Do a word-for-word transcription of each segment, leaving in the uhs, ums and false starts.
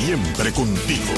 siempre contigo.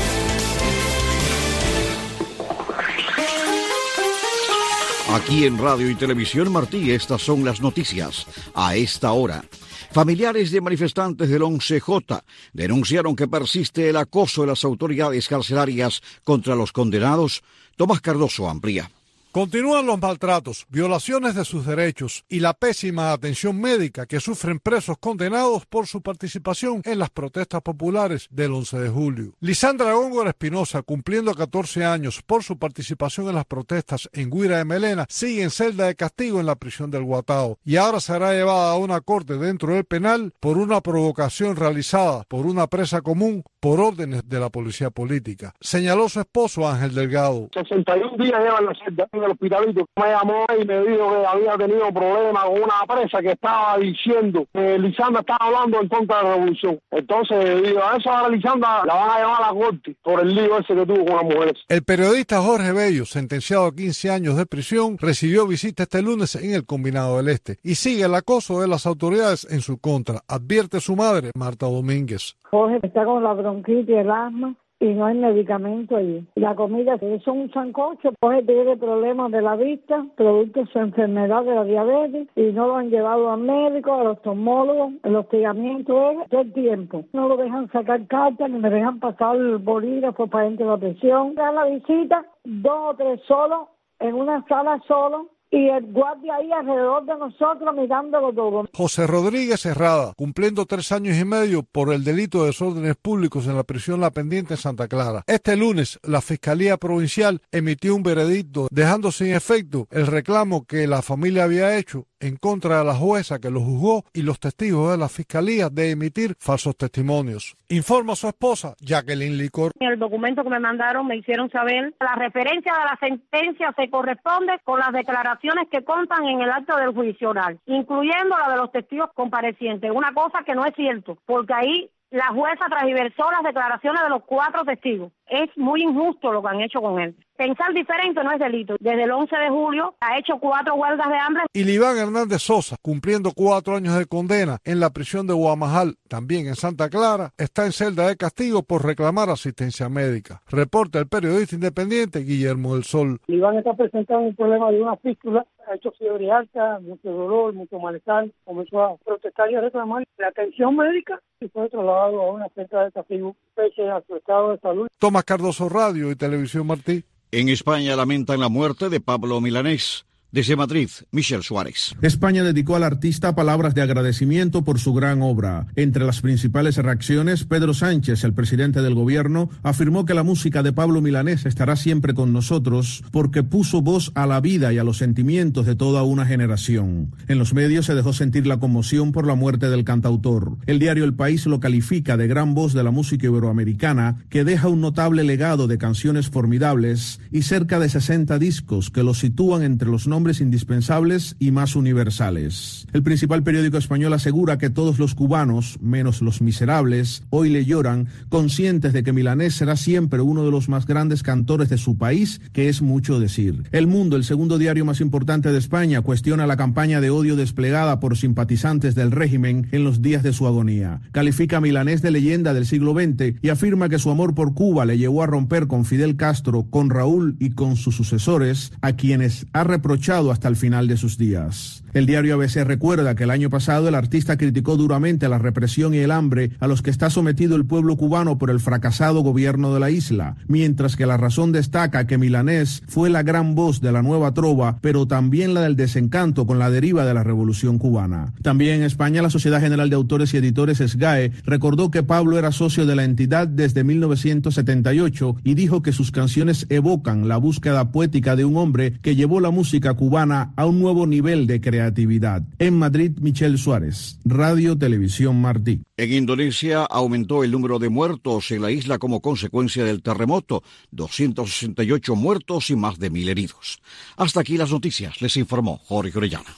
Aquí en Radio y Televisión Martí, estas son las noticias a esta hora. Familiares de manifestantes del once J denunciaron que persiste el acoso de las autoridades carcelarias contra los condenados. Tomás Cardoso amplía. Continúan los maltratos, violaciones de sus derechos y la pésima atención médica que sufren presos condenados por su participación en las protestas populares del once de julio. Lisandra Góngora Espinosa, cumpliendo catorce años por su participación en las protestas en Guira de Melena, sigue en celda de castigo en la prisión del Guatao y ahora será llevada a una corte dentro del penal por una provocación realizada por una presa común por órdenes de la policía política. Señaló su esposo Ángel Delgado. sesenta y un días lleva en la celda en el hospitalito. Me llamó y me dijo que había tenido problemas con una presa que estaba diciendo que Lisandra estaba hablando en contra de la revolución. Entonces digo, a eso ahora Lisandra la van a llevar a la corte por el lío ese que tuvo con las mujeres. El periodista Jorge Bello, sentenciado a quince años de prisión, recibió visita este lunes en el Combinado del Este y sigue el acoso de las autoridades en su contra, advierte su madre, Marta Domínguez. Jorge está con la bronquitis, el asma y no hay medicamento allí. La comida es un sancocho. Jorge tiene problemas de la vista, producto de su enfermedad de la diabetes y no lo han llevado al médico, al oftalmólogo. El hostigamiento es todo el tiempo. No lo dejan sacar cartas ni me dejan pasar el bolígrafo para dentro de la prisión. Dan la visita, dos o tres solos, en una sala solo. Y el guardia ahí alrededor de nosotros mirándolo todo. José Rodríguez Herrada, cumpliendo tres años y medio por el delito de desórdenes públicos en la prisión La Pendiente en Santa Clara. Este lunes, la Fiscalía Provincial emitió un veredicto dejando sin efecto el reclamo que la familia había hecho en contra de la jueza que lo juzgó y los testigos de la Fiscalía de emitir falsos testimonios. Informa su esposa, Jacqueline Licor. En el documento que me mandaron me hicieron saber la referencia de la sentencia se corresponde con las declaraciones que constan en el acto del juicio oral, incluyendo la de los testigos comparecientes, una cosa que no es cierto, porque ahí la jueza transversó las declaraciones de los cuatro testigos. Es muy injusto lo que han hecho con él. Pensar diferente no es delito. Desde el once de julio ha hecho cuatro huelgas de hambre. Y Liván Hernández Sosa, cumpliendo cuatro años de condena en la prisión de Guamajal, también en Santa Clara, está en celda de castigo por reclamar asistencia médica. Reporta el periodista independiente Guillermo del Sol. Liván está presentando un problema de una fístula, ha hecho fiebre alta, mucho dolor, mucho malestar, comenzó a protestar y a reclamar la atención médica y fue trasladado a una celda de castigo pese a su estado de salud. Tomás Cardoso, Radio y Televisión Martí. En España lamentan la muerte de Pablo Milanés. Desde Madrid, Michel Suárez. España dedicó al artista palabras de agradecimiento por su gran obra. Entre las principales reacciones, Pedro Sánchez, el presidente del gobierno, afirmó que la música de Pablo Milanés estará siempre con nosotros porque puso voz a la vida y a los sentimientos de toda una generación. En los medios se dejó sentir la conmoción por la muerte del cantautor. El diario El País lo califica de gran voz de la música iberoamericana que deja un notable legado de canciones formidables y cerca de sesenta discos que lo sitúan entre los nombres nombres indispensables y más universales. El principal periódico español asegura que todos los cubanos, menos los miserables, hoy le lloran, conscientes de que Milanés será siempre uno de los más grandes cantores de su país, que es mucho decir. El Mundo, el segundo diario más importante de España, cuestiona la campaña de odio desplegada por simpatizantes del régimen en los días de su agonía. Califica a Milanés de leyenda del siglo veinte y afirma que su amor por Cuba le llevó a romper con Fidel Castro, con Raúl y con sus sucesores, a quienes ha reprochado hasta el final de sus días. El diario A B C recuerda que el año pasado el artista criticó duramente la represión y el hambre a los que está sometido el pueblo cubano por el fracasado gobierno de la isla, mientras que La Razón destaca que Milanés fue la gran voz de la nueva trova, pero también la del desencanto con la deriva de la revolución cubana. También en España la Sociedad General de Autores y Editores S G A E recordó que Pablo era socio de la entidad desde mil novecientos setenta y ocho y dijo que sus canciones evocan la búsqueda poética de un hombre que llevó la música cubana a un nuevo nivel de creatividad. En Madrid, Michel Suárez, Radio Televisión Martí. En Indonesia aumentó el número de muertos en la isla como consecuencia del terremoto, doscientos sesenta y ocho muertos y más de mil heridos. Hasta aquí las noticias, les informó Jorge Orellana.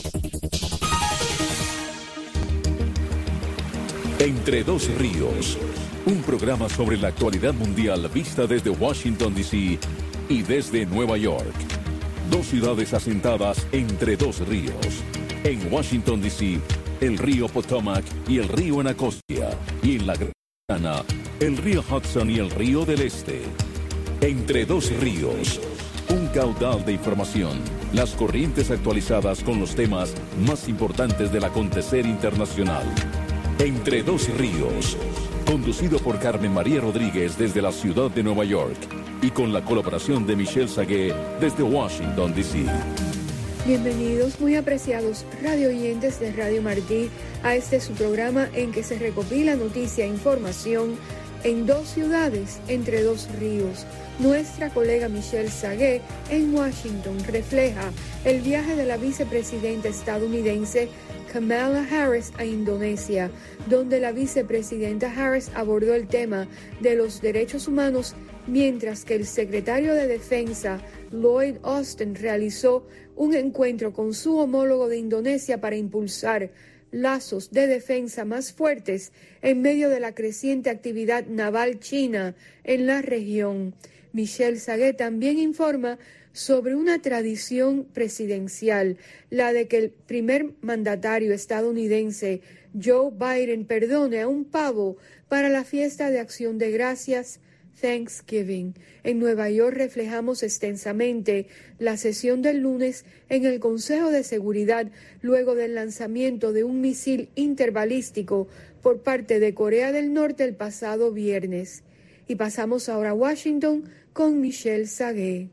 Entre dos ríos, un programa sobre la actualidad mundial vista desde Washington, D C y desde Nueva York. Dos ciudades asentadas entre dos ríos. En Washington, D C, el río Potomac y el río Anacostia. Y en la el río Hudson y el río del Este. Entre dos ríos, un caudal de información, las corrientes actualizadas con los temas más importantes del acontecer internacional. Entre dos ríos, conducido por Carmen María Rodríguez desde la ciudad de Nueva York y con la colaboración de Michelle Sagué desde Washington, D C Bienvenidos, muy apreciados radio oyentes de Radio Martí, a este su programa en que se recopila noticia e información en dos ciudades, entre dos ríos. Nuestra colega Michelle Sagué en Washington refleja el viaje de la vicepresidenta estadounidense Kamala Harris a Indonesia, donde la vicepresidenta Harris abordó el tema de los derechos humanos, mientras que el secretario de Defensa Lloyd Austin realizó un encuentro con su homólogo de Indonesia para impulsar lazos de defensa más fuertes en medio de la creciente actividad naval china en la región. Michelle Sagué también informa sobre una tradición presidencial, la de que el primer mandatario estadounidense Joe Biden perdone a un pavo para la fiesta de Acción de Gracias Thanksgiving. En Nueva York reflejamos extensamente la sesión del lunes en el Consejo de Seguridad luego del lanzamiento de un misil interbalístico por parte de Corea del Norte el pasado viernes. Y pasamos ahora a Washington con Michelle Sagué.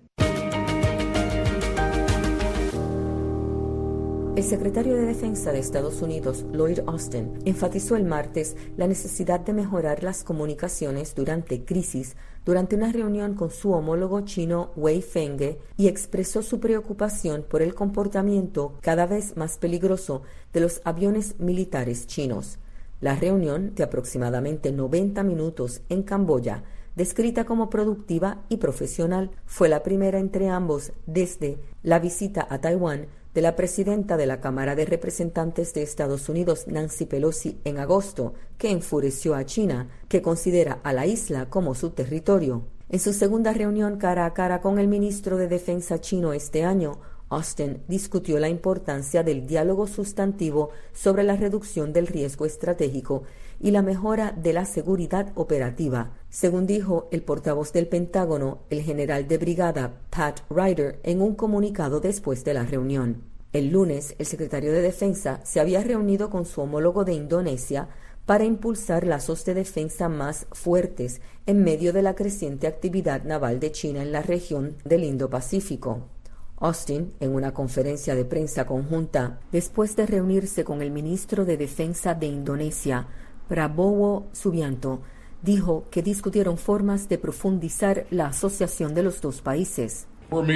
El secretario de Defensa de Estados Unidos, Lloyd Austin, enfatizó el martes la necesidad de mejorar las comunicaciones durante crisis durante una reunión con su homólogo chino Wei Fenghe y expresó su preocupación por el comportamiento cada vez más peligroso de los aviones militares chinos. La reunión, de aproximadamente noventa minutos en Camboya, descrita como productiva y profesional, fue la primera entre ambos desde la visita a Taiwán de la presidenta de la Cámara de Representantes de Estados Unidos, Nancy Pelosi, en agosto, que enfureció a China, que considera a la isla como su territorio. En su segunda reunión cara a cara con el ministro de Defensa chino este año, Austin discutió la importancia del diálogo sustantivo sobre la reducción del riesgo estratégico y la mejora de la seguridad operativa, según dijo el portavoz del Pentágono, el general de brigada Pat Ryder, en un comunicado después de la reunión. El lunes, el secretario de Defensa se había reunido con su homólogo de Indonesia para impulsar lazos de defensa más fuertes en medio de la creciente actividad naval de China en la región del Indo-Pacífico. Austin, en una conferencia de prensa conjunta, después de reunirse con el ministro de Defensa de Indonesia, Prabowo Subianto, dijo que discutieron formas de profundizar la asociación de los dos países.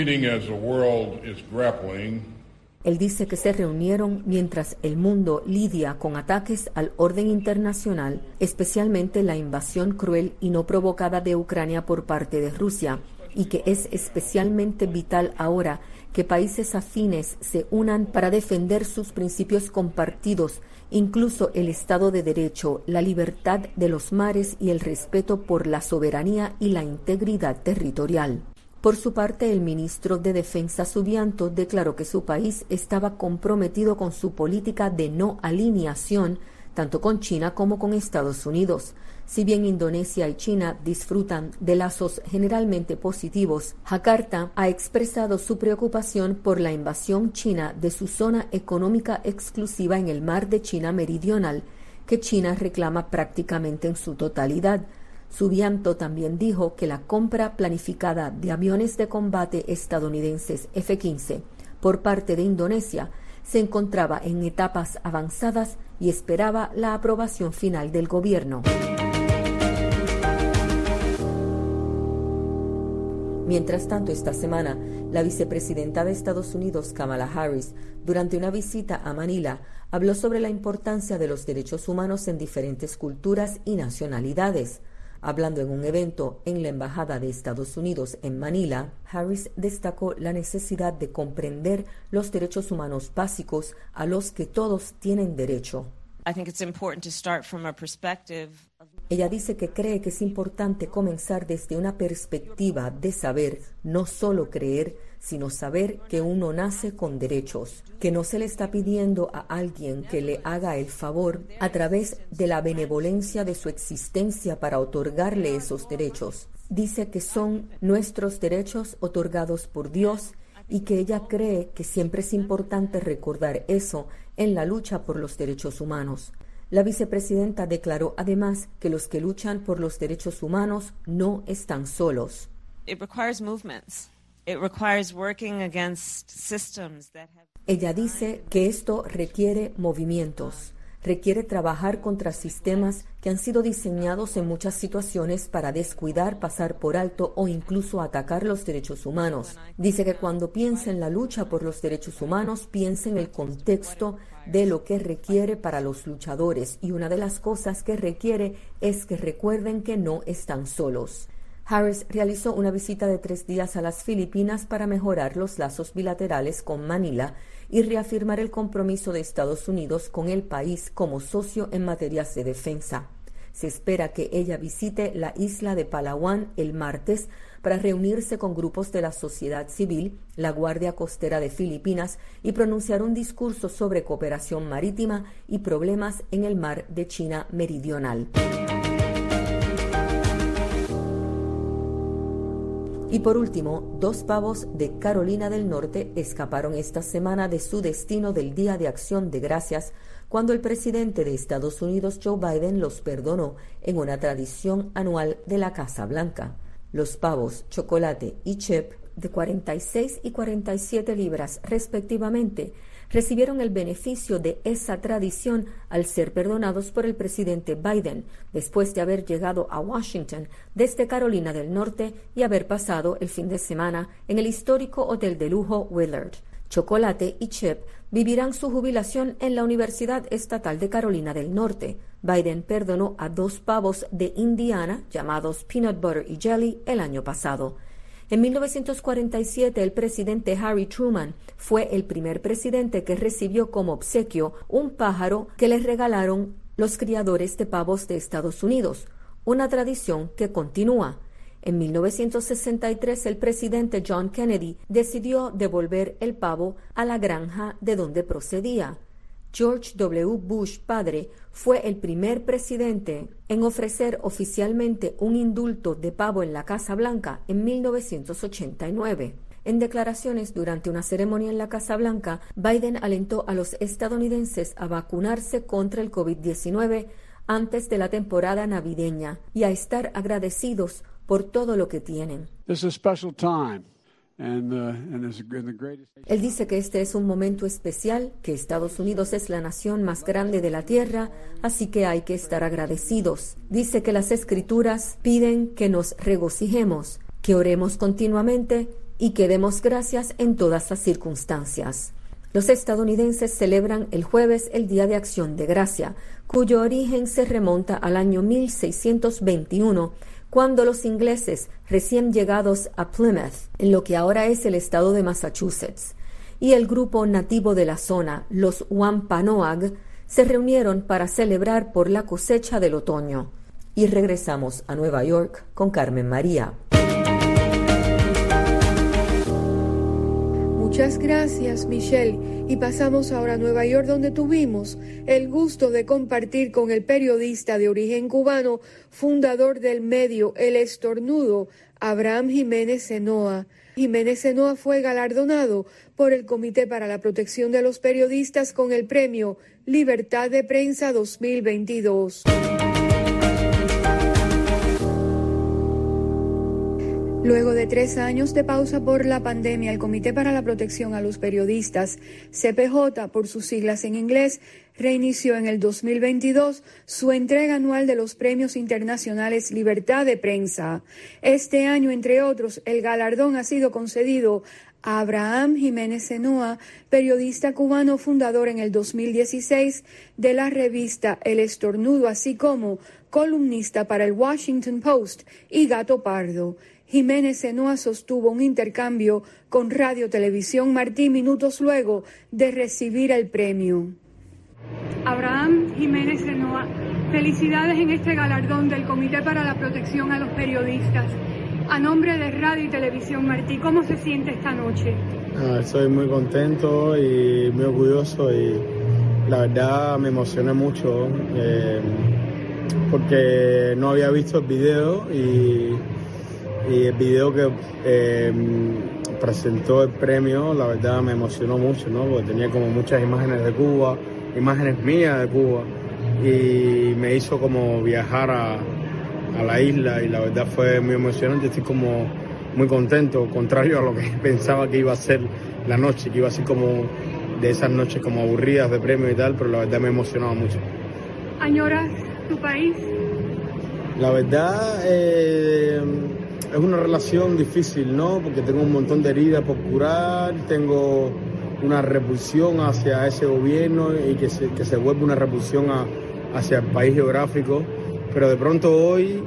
Él dice que se reunieron mientras el mundo lidia con ataques al orden internacional, especialmente la invasión cruel y no provocada de Ucrania por parte de Rusia, y que es especialmente vital ahora que países afines se unan para defender sus principios compartidos, incluso el Estado de Derecho, la libertad de los mares y el respeto por la soberanía y la integridad territorial. Por su parte, el ministro de Defensa Subianto declaró que su país estaba comprometido con su política de no alineación, tanto con China como con Estados Unidos. Si bien Indonesia y China disfrutan de lazos generalmente positivos, Jakarta ha expresado su preocupación por la invasión china de su zona económica exclusiva en el mar de China Meridional, que China reclama prácticamente en su totalidad. Subianto también dijo que la compra planificada de aviones de combate estadounidenses F quince por parte de Indonesia se encontraba en etapas avanzadas y esperaba la aprobación final del gobierno. Mientras tanto, esta semana, la vicepresidenta de Estados Unidos, Kamala Harris, durante una visita a Manila, habló sobre la importancia de los derechos humanos en diferentes culturas y nacionalidades. Hablando en un evento en la Embajada de Estados Unidos en Manila, Harris destacó la necesidad de comprender los derechos humanos básicos a los que todos tienen derecho. Ella dice que cree que es importante comenzar desde una perspectiva de saber, no solo creer, sino saber que uno nace con derechos, que no se le está pidiendo a alguien que le haga el favor a través de la benevolencia de su existencia para otorgarle esos derechos. Dice que son nuestros derechos otorgados por Dios y que ella cree que siempre es importante recordar eso en la lucha por los derechos humanos. La vicepresidenta declaró además que los que luchan por los derechos humanos no están solos. It requires movements. It requires working against systems that have... Ella dice que esto requiere movimientos, requiere trabajar contra sistemas que han sido diseñados en muchas situaciones para descuidar, pasar por alto o incluso atacar los derechos humanos. Dice que cuando piensa en la lucha por los derechos humanos, piensa en el contexto de lo que requiere para los luchadores, y una de las cosas que requiere es que recuerden que no están solos. Harris realizó una visita de tres días a las Filipinas para mejorar los lazos bilaterales con Manila y reafirmar el compromiso de Estados Unidos con el país como socio en materias de defensa. Se espera que ella visite la isla de Palawan el martes para reunirse con grupos de la sociedad civil, la Guardia Costera de Filipinas y pronunciar un discurso sobre cooperación marítima y problemas en el mar de China Meridional. Y por último, dos pavos de Carolina del Norte escaparon esta semana de su destino del Día de Acción de Gracias cuando el presidente de Estados Unidos, Joe Biden, los perdonó en una tradición anual de la Casa Blanca. Los pavos, chocolate y chip, de cuarenta y seis y cuarenta y siete libras respectivamente, recibieron el beneficio de esa tradición al ser perdonados por el presidente Biden, después de haber llegado a Washington desde Carolina del Norte y haber pasado el fin de semana en el histórico hotel de lujo Willard. Chocolate y Chip vivirán su jubilación en la Universidad Estatal de Carolina del Norte. Biden perdonó a dos pavos de Indiana, llamados Peanut Butter y Jelly, el año pasado. En mil novecientos cuarenta y siete, el presidente Harry Truman fue el primer presidente que recibió como obsequio un pájaro que le regalaron los criadores de pavos de Estados Unidos, una tradición que continúa. En mil novecientos sesenta y tres, el presidente John Kennedy decidió devolver el pavo a la granja de donde procedía. George W. Bush padre fue el primer presidente en ofrecer oficialmente un indulto de pavo en la Casa Blanca en mil novecientos ochenta y nueve. En declaraciones durante una ceremonia en la Casa Blanca, Biden alentó a los estadounidenses a vacunarse contra el COVID diecinueve antes de la temporada navideña y a estar agradecidos por todo lo que tienen. This is a special time. And, uh, and it's the greatest... Él dice que este es un momento especial, que Estados Unidos es la nación más grande de la tierra, así que hay que estar agradecidos. Dice que las Escrituras piden que nos regocijemos, que oremos continuamente y que demos gracias en todas las circunstancias. Los estadounidenses celebran el jueves el Día de Acción de Gracia, cuyo origen se remonta al año mil seiscientos veintiuno, cuando los ingleses recién llegados a Plymouth, en lo que ahora es el estado de Massachusetts, y el grupo nativo de la zona, los Wampanoag, se reunieron para celebrar por la cosecha del otoño. Y regresamos a Nueva York con Carmen María. Muchas gracias, Michelle. Y pasamos ahora a Nueva York, donde tuvimos el gusto de compartir con el periodista de origen cubano, fundador del medio El Estornudo, Abraham Jiménez Zenoa. Jiménez Zenoa fue galardonado por el Comité para la Protección de los Periodistas con el premio Libertad de Prensa dos mil veintidós. Luego de tres años de pausa por la pandemia, el Comité para la Protección a los Periodistas, C P J por sus siglas en inglés, reinició en el dos mil veintidós su entrega anual de los premios internacionales Libertad de Prensa. Este año, entre otros, el galardón ha sido concedido a Abraham Jiménez Zenoa, periodista cubano fundador en el dos mil dieciséis de la revista El Estornudo, así como columnista para el Washington Post y Gato Pardo. Jiménez Zenoa sostuvo un intercambio con Radio Televisión Martí minutos luego de recibir el premio. Abraham Jiménez Zenoa, Felicidades en este galardón del Comité para la Protección a los Periodistas. A nombre de Radio y Televisión Martí, ¿cómo se siente esta noche? Ah, estoy muy contento y muy orgulloso y la verdad me emocioné mucho eh, porque no había visto el video y, y el video que eh, presentó el premio, la verdad me emocionó mucho, ¿no? Porque tenía como muchas imágenes de Cuba, imágenes mías de Cuba y me hizo como viajar a, a la isla y la verdad fue muy emocionante, estoy como muy contento, contrario a lo que pensaba que iba a ser la noche, que iba a ser como de esas noches como aburridas de premio y tal, pero la verdad me emocionaba mucho. ¿Añoras tu país? La verdad eh, es una relación difícil, ¿no? Porque tengo un montón de heridas por curar, tengo una repulsión hacia ese gobierno y que se, que se vuelve una repulsión a, hacia el país geográfico, pero de pronto hoy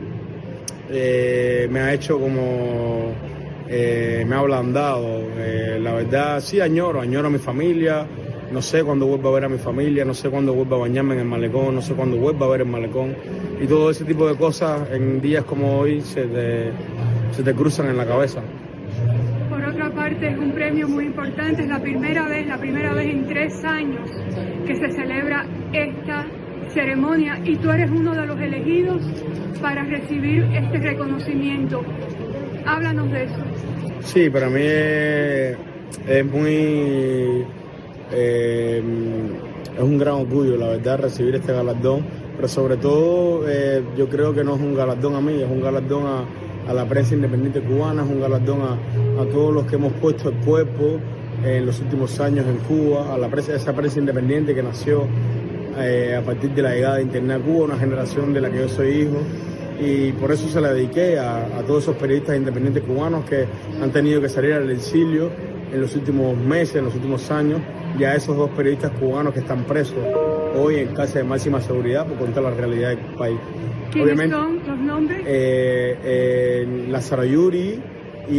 eh, me ha hecho como, eh, me ha ablandado, eh, la verdad sí añoro, añoro a mi familia, no sé cuándo vuelvo a ver a mi familia, no sé cuándo vuelvo a bañarme en el malecón, no sé cuándo vuelvo a ver el malecón y todo ese tipo de cosas en días como hoy se te, se te cruzan en la cabeza. Por otra parte, es un premio muy importante, es la primera vez, la primera vez en tres años que se celebra esta ceremonia y tú eres uno de los elegidos para recibir este reconocimiento. Háblanos de eso. Sí, para mí es, es muy, eh, es un gran orgullo, la verdad, recibir este galardón, pero sobre todo eh, yo creo que no es un galardón a mí, es un galardón a, a la prensa independiente cubana, es un galardón a, a todos los que hemos puesto el cuerpo en los últimos años en Cuba, a la prensa, esa prensa independiente que nació eh, a partir de la llegada de Internet a Cuba, una generación de la que yo soy hijo, y por eso se la dediqué a, a todos esos periodistas independientes cubanos que han tenido que salir al exilio en los últimos meses, en los últimos años, y a esos dos periodistas cubanos que están presos hoy en cárcel de máxima seguridad por contar la realidad del país. ¿Quiénes Obviamente, son los nombres? Eh, eh, Lázaro Yuri y,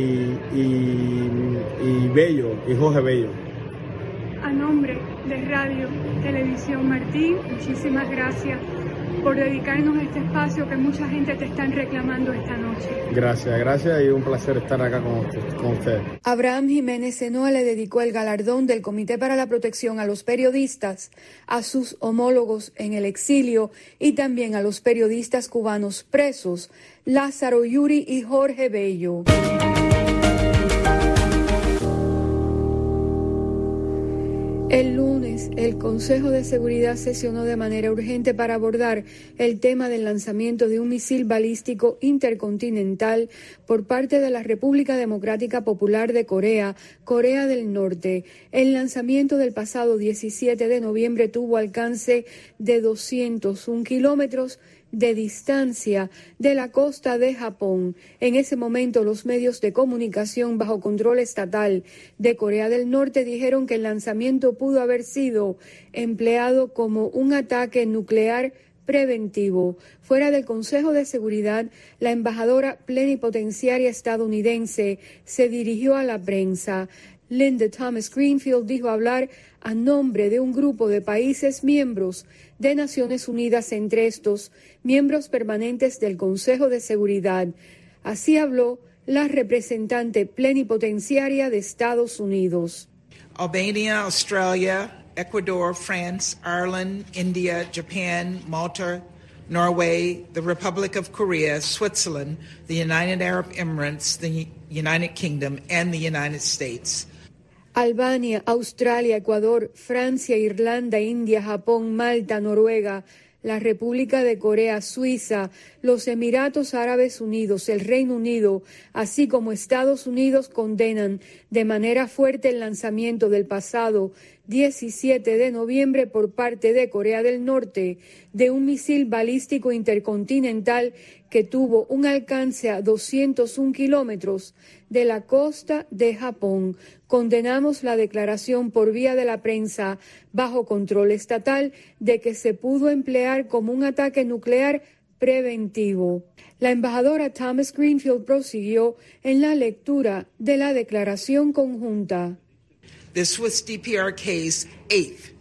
y, y Bello, y Jorge Bello. A nombre de Radio Televisión Martí, muchísimas gracias por dedicarnos a este espacio que mucha gente te están reclamando esta noche. Gracias, gracias y un placer estar acá con, con ustedes. Abraham Jiménez Senoa le dedicó el galardón del Comité para la Protección a los Periodistas a sus homólogos en el exilio y también a los periodistas cubanos presos, Lázaro Yuri y Jorge Bello. El lunes, el Consejo de Seguridad sesionó de manera urgente para abordar el tema del lanzamiento de un misil balístico intercontinental por parte de la República Democrática Popular de Corea, Corea del Norte. El lanzamiento del pasado diecisiete de noviembre tuvo alcance de doscientos un kilómetros de distancia de la costa de Japón. En ese momento, los medios de comunicación bajo control estatal de Corea del Norte dijeron que el lanzamiento pudo haber sido empleado como un ataque nuclear preventivo. Fuera del Consejo de Seguridad, la embajadora plenipotenciaria estadounidense se dirigió a la prensa. Linda Thomas Greenfield dijo hablar a nombre de un grupo de países miembros de Naciones Unidas, entre estos miembros permanentes del Consejo de Seguridad. Así habló la representante plenipotenciaria de Estados Unidos. Albania, Australia, Ecuador, France, Ireland, India, Japan, Malta, Norway, the Republic of Korea, Switzerland, the United Arab Emirates, the United Kingdom, and the United States. Albania, Australia, Ecuador, Francia, Irlanda, India, Japón, Malta, Noruega, la República de Corea, Suiza, los Emiratos Árabes Unidos, el Reino Unido, así como Estados Unidos condenan de manera fuerte el lanzamiento del pasado diecisiete de noviembre por parte de Corea del Norte de un misil balístico intercontinental que tuvo un alcance a doscientos un kilómetros de la costa de Japón. Condenamos la declaración por vía de la prensa bajo control estatal de que se pudo emplear como un ataque nuclear preventivo. La embajadora Thomas Greenfield prosiguió en la lectura de la declaración conjunta. This was D P R K's eighth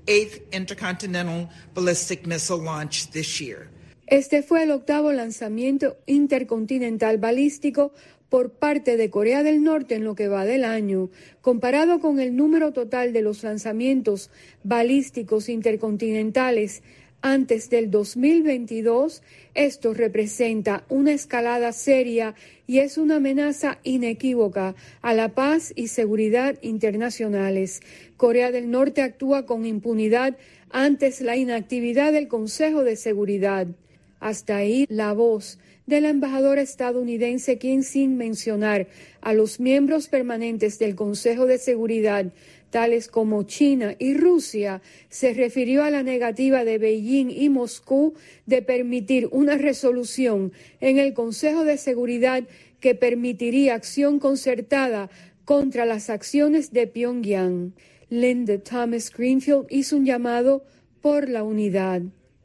eighth intercontinental ballistic missile launch this year. Este fue el octavo lanzamiento intercontinental balístico por parte de Corea del Norte en lo que va del año. Comparado con el número total de los lanzamientos balísticos intercontinentales antes del dos mil veintidós, esto representa una escalada seria y es una amenaza inequívoca a la paz y seguridad internacionales. Corea del Norte actúa con impunidad ante la inactividad del Consejo de Seguridad. Hasta ahí la voz de la embajadora estadounidense, quien, sin mencionar a los miembros permanentes del Consejo de Seguridad, tales como China y Rusia, se refirió a la negativa de Beijing y Moscú de permitir una resolución en el Consejo de Seguridad que permitiría acción concertada contra las acciones de Pyongyang. Linda Thomas Greenfield hizo un llamado por la unidad.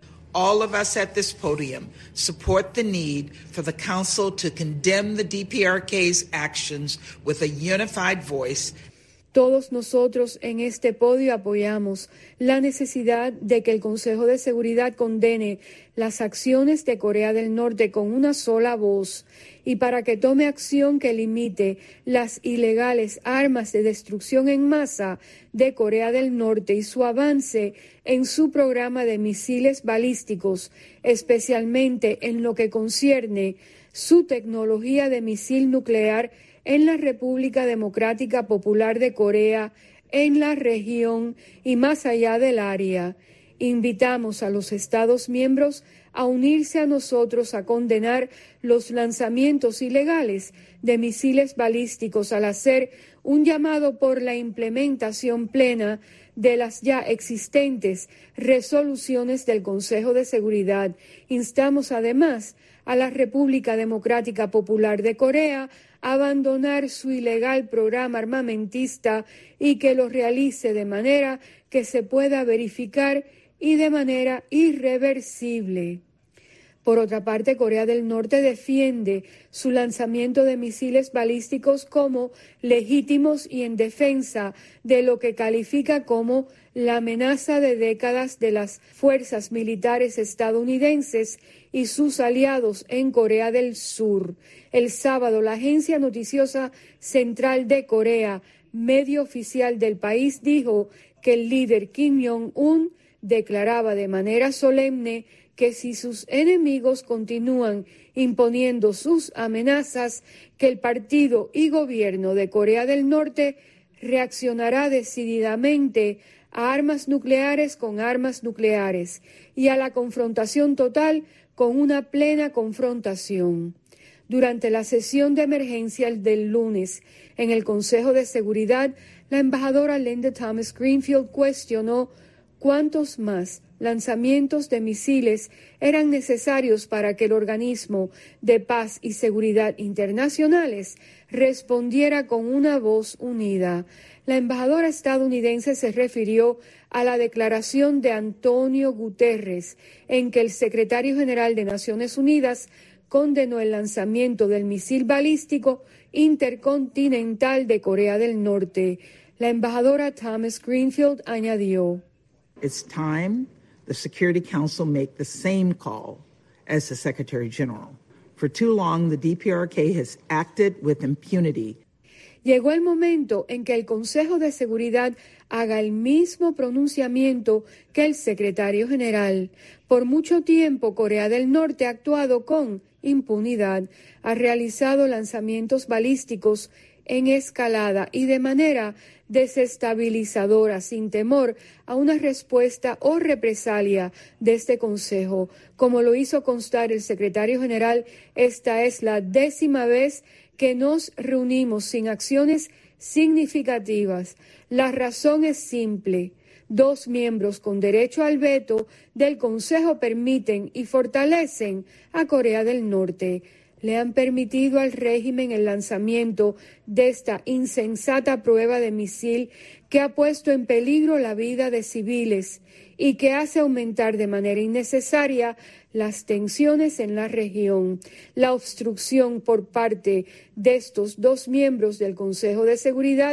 All of us at this podium support the need for the Council to condemn the D P R K's actions with a unified voice. Todos nosotros en este podio apoyamos la necesidad de que el Consejo de Seguridad condene las acciones de Corea del Norte con una sola voz y para que tome acción que limite las ilegales armas de destrucción en masa de Corea del Norte y su avance en su programa de misiles balísticos, especialmente en lo que concierne su tecnología de misil nuclear en la República Democrática Popular de Corea, en la región y más allá del área. Invitamos a los Estados miembros a unirse a nosotros a condenar los lanzamientos ilegales de misiles balísticos al hacer un llamado por la implementación plena de las ya existentes resoluciones del Consejo de Seguridad. Instamos además a la República Democrática Popular de Corea a abandonar su ilegal programa armamentista y que lo realice de manera que se pueda verificar y de manera irreversible. Por otra parte, Corea del Norte defiende su lanzamiento de misiles balísticos como legítimos y en defensa de lo que califica como la amenaza de décadas de las fuerzas militares estadounidenses y sus aliados en Corea del Sur. El sábado, la agencia noticiosa central de Corea, medio oficial del país, dijo que el líder Kim Jong-un declaraba de manera solemne que si sus enemigos continúan imponiendo sus amenazas, que el partido y gobierno de Corea del Norte reaccionará decididamente a armas nucleares con armas nucleares y a la confrontación total con una plena confrontación. Durante la sesión de emergencia del lunes en el Consejo de Seguridad, la embajadora Linda Thomas Greenfield cuestionó cuántos más lanzamientos de misiles eran necesarios para que el organismo de paz y seguridad internacionales respondiera con una voz unida. La embajadora estadounidense se refirió a la declaración de Antonio Guterres en que el secretario general de Naciones Unidas condenó el lanzamiento del misil balístico intercontinental de Corea del Norte. La embajadora Thomas Greenfield añadió: It's time the Security Council make the same call as the Secretary General. For too long, the D P R K has acted with impunity. Llegó el momento en que el Consejo de Seguridad haga el mismo pronunciamiento que el secretario general. Por mucho tiempo, Corea del Norte ha actuado con impunidad, ha realizado lanzamientos balísticos en escalada y de manera desestabilizadora, sin temor a una respuesta o represalia de este Consejo. Como lo hizo constar el secretario general, esta es la décima vez que nos reunimos sin acciones significativas. La razón es simple. Dos miembros con derecho al veto del Consejo permiten y fortalecen a Corea del Norte. Le han permitido al régimen el lanzamiento de esta insensata prueba de misil que ha puesto en peligro la vida de civiles y que hace aumentar de manera innecesaria las tensiones en la región. La obstrucción por parte de estos dos miembros del Consejo de Seguridad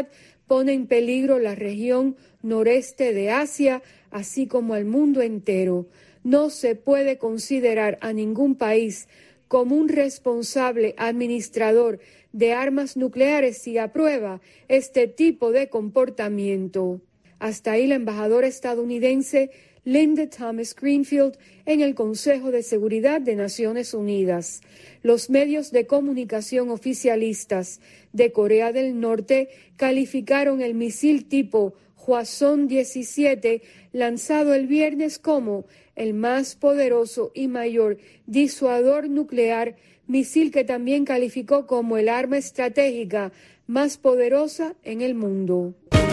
pone en peligro la región noreste de Asia, así como al mundo entero. No se puede considerar a ningún país como un responsable administrador de armas nucleares si aprueba este tipo de comportamiento. Hasta ahí la embajadora estadounidense Linda Thomas Greenfield en el Consejo de Seguridad de Naciones Unidas. Los medios de comunicación oficialistas de Corea del Norte calificaron el misil tipo Hwasong diecisiete lanzado el viernes como el más poderoso y mayor disuador nuclear, misil que también calificó como el arma estratégica más poderosa en el mundo.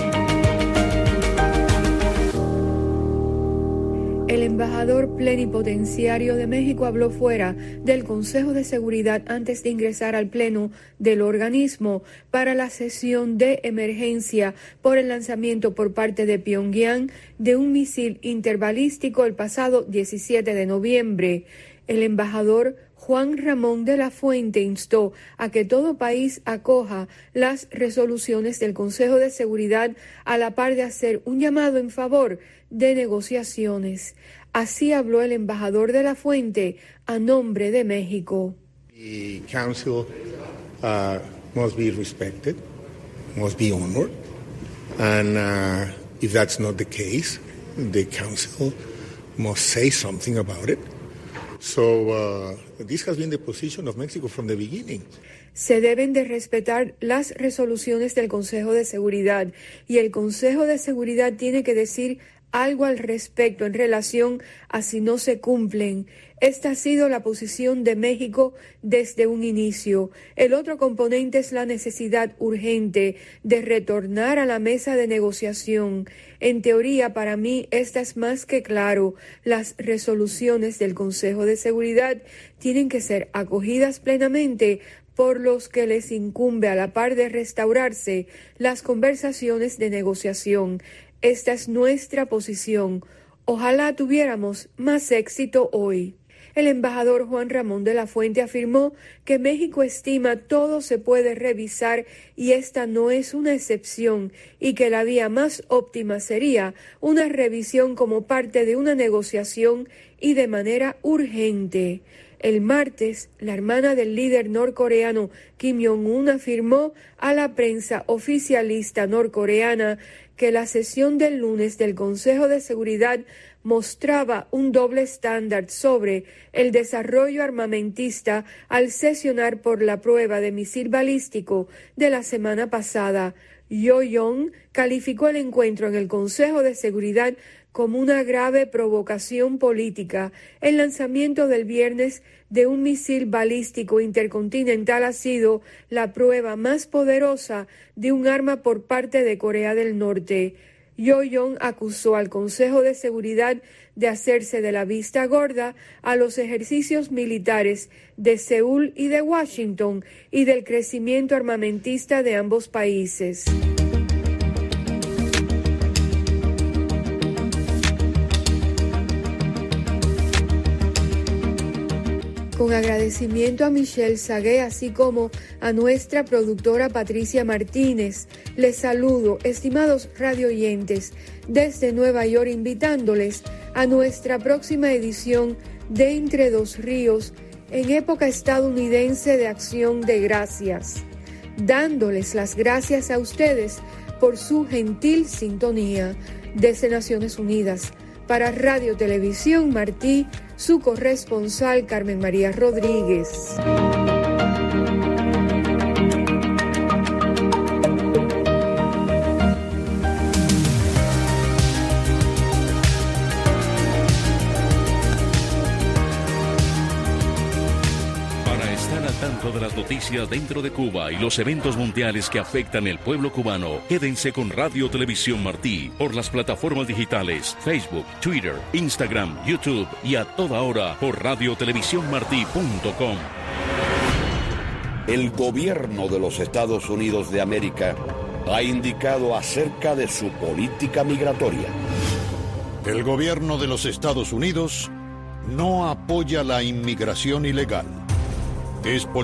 El embajador plenipotenciario de México habló fuera del Consejo de Seguridad antes de ingresar al pleno del organismo para la sesión de emergencia por el lanzamiento por parte de Pyongyang de un misil interbalístico el pasado diecisiete de noviembre. El embajador Juan Ramón de la Fuente instó a que todo país acoja las resoluciones del Consejo de Seguridad a la par de hacer un llamado en favor de negociaciones. Así habló el embajador de la Fuente a nombre de México. The Council uh, must be respected, must be honored, and uh, if that's not the case, the Council must say something about it. So uh, this has been the position of Mexico from the beginning. Se deben de respetar las resoluciones del Consejo de Seguridad y el Consejo de Seguridad tiene que decir algo al respecto en relación a si no se cumplen. Esta ha sido la posición de México desde un inicio. El otro componente es la necesidad urgente de retornar a la mesa de negociación. En teoría, para mí, esta es más que claro. Las resoluciones del Consejo de Seguridad tienen que ser acogidas plenamente por los que les incumbe a la par de restaurarse las conversaciones de negociación. Esta es nuestra posición. Ojalá tuviéramos más éxito hoy. El embajador Juan Ramón de la Fuente afirmó que México estima todo se puede revisar y esta no es una excepción y que la vía más óptima sería una revisión como parte de una negociación y de manera urgente. El martes, la hermana del líder norcoreano Kim Jong-un afirmó a la prensa oficialista norcoreana que la sesión del lunes del Consejo de Seguridad mostraba un doble estándar sobre el desarrollo armamentista al sesionar por la prueba de misil balístico de la semana pasada. Yo-Yong calificó el encuentro en el Consejo de Seguridad como una grave provocación política. El lanzamiento del viernes de un misil balístico intercontinental ha sido la prueba más poderosa de un arma por parte de Corea del Norte. Yo-Yong acusó al Consejo de Seguridad de hacerse de la vista gorda a los ejercicios militares de Seúl y de Washington y del crecimiento armamentista de ambos países. Con agradecimiento a Michelle Sagué, así como a nuestra productora Patricia Martínez, les saludo, estimados radioyentes, desde Nueva York, invitándoles a nuestra próxima edición de Entre Dos Ríos en época estadounidense de Acción de Gracias, dándoles las gracias a ustedes por su gentil sintonía. Desde Naciones Unidas, para Radio Televisión Martí, su corresponsal Carmen María Rodríguez. De las noticias dentro de Cuba y los eventos mundiales que afectan el pueblo cubano, quédense con Radio Televisión Martí por las plataformas digitales Facebook, Twitter, Instagram, YouTube y a toda hora por radio televisión martí punto com. El gobierno de los Estados Unidos de América ha indicado acerca de su política migratoria. El gobierno de los Estados Unidos no apoya la inmigración ilegal. Es política